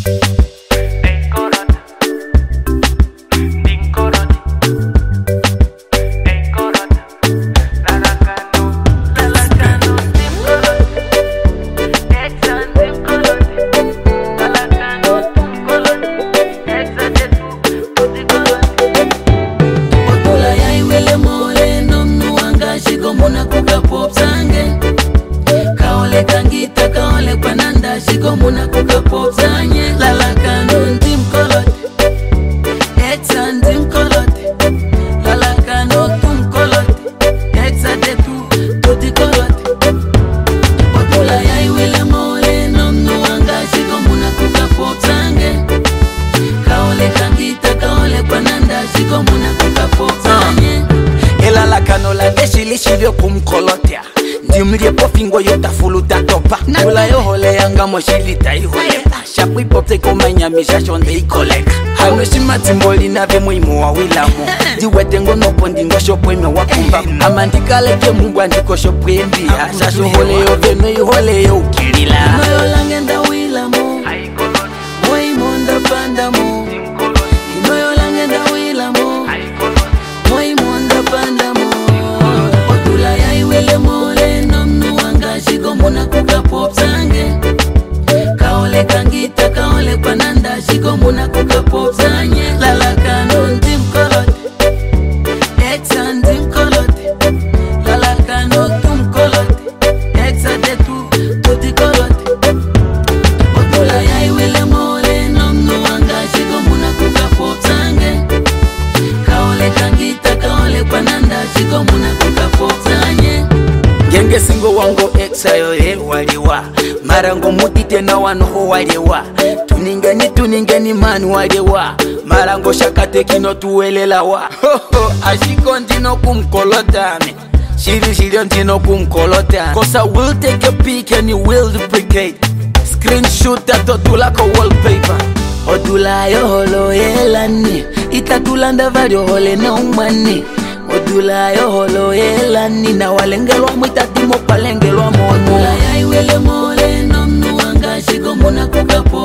Muna kuka popsanye lala kanu tim kolot exan tim kolot lala kanu tum kolot exa de tu kolot otula ya iwele mole nom nuanga shiko muna kuka popsange kaole kangita kaole pananda shiko muna kuka popsanye elala kanu la deshili shivyo kumkolotia Ndimrie pofingo yota fulu datopa Nula yo hole yanga moshilita ihole Shapu ipote kumenya misha shonde ikoleka Hano shima timboli na ve muimu wa wilamo Diwete ngono pondi ngo shopweme wakumba Amandikale ke mungu andiko shopwembia Shasho hole yo veno ihole yo ukirila Inoyo langenda wilamo Moi monda pandamo Inoyo langenda wilamo Moi monda pandamo Otula ya iwele mole Shiko muna kuka popsange kaole kangita kaole pananda shiko muna kuka popsanye lala kanu tim kolot exan tim kolot lala kanu tum kolot exa de tu kolot otula ya iwele mole nom nuanga shiko muna kuka popsange kaole kangita kaole pananda shiko muna kuka popsanye Genge singo wango exayo waliwa Marango mutite na wanoho waliwa Tuningeni manu waliwa Marango shakate kino tuwelela wa Ashiko ndino kumkolotame Shiri ndino kumkolotame Cause I will take a peek and you will duplicate Screenshot that otulako wallpaper Otula yo holo yelani Itatulanda vario hole na umani Odula yo holo elani na walengelwa muitatimo palengelwa mono Odula ya iwele mole nom nuanga shiko muna kuka